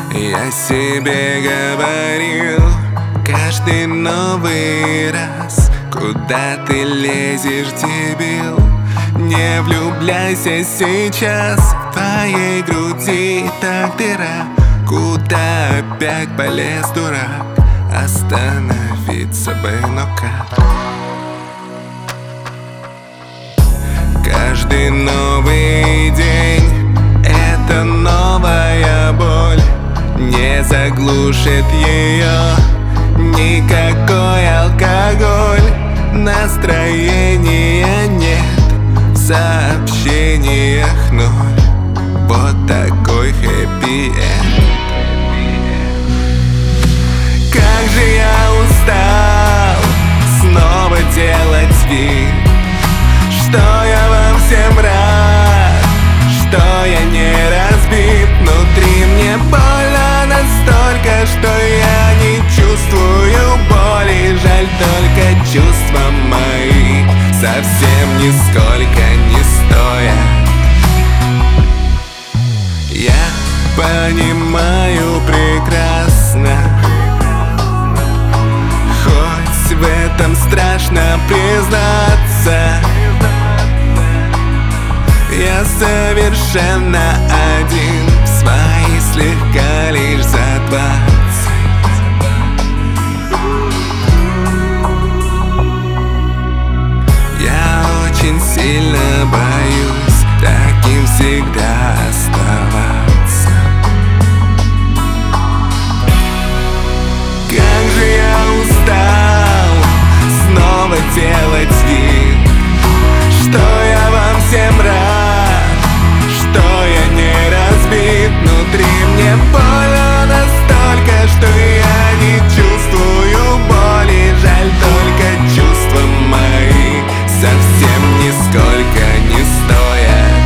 Я себе говорил каждый новый раз: куда ты лезешь, дебил? Не влюбляйся сейчас, в твоей груди так дыра. Куда опять полез, дурак? Остановиться бы, но как? Каждый новый день — это новая боль. Не заглушит ее никакой алкоголь. Настроения нет, в сообщениях ноль. Вот такой хэппи-энд. Как же я устал снова делать вид, что я вам всем рад, что я не разбит. Внутри мне больно настолько, что я не чувствую боли. Жаль, только чувства мои совсем нисколько не стоят. Я понимаю прекрасно, хоть в этом страшно признаться, я совершенно один, в свои слегка лишь за 20. Я очень сильно боюсь таким всегда оставаться. Как же я устал снова делать вид, что я вам всем рад, что я не разбит. Внутри мне больно настолько, что я не чувствую боли. Жаль, только чувства мои совсем нисколько не стоят.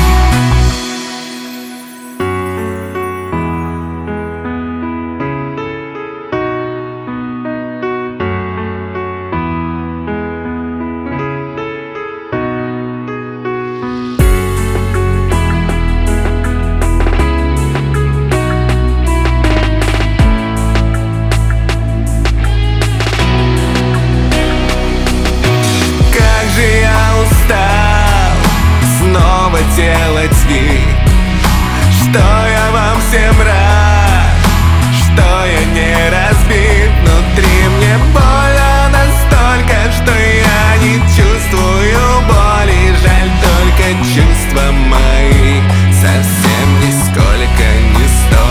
Делать вид, что я вам всем рад, что я не разбит. Внутри мне больно настолько, что я не чувствую боли. Жаль, только чувства мои совсем нисколько не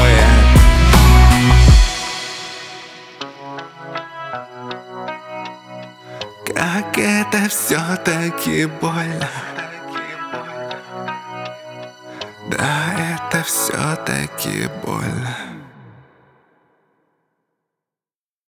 стоят. Как это все-таки больно. Да, это все-таки больно.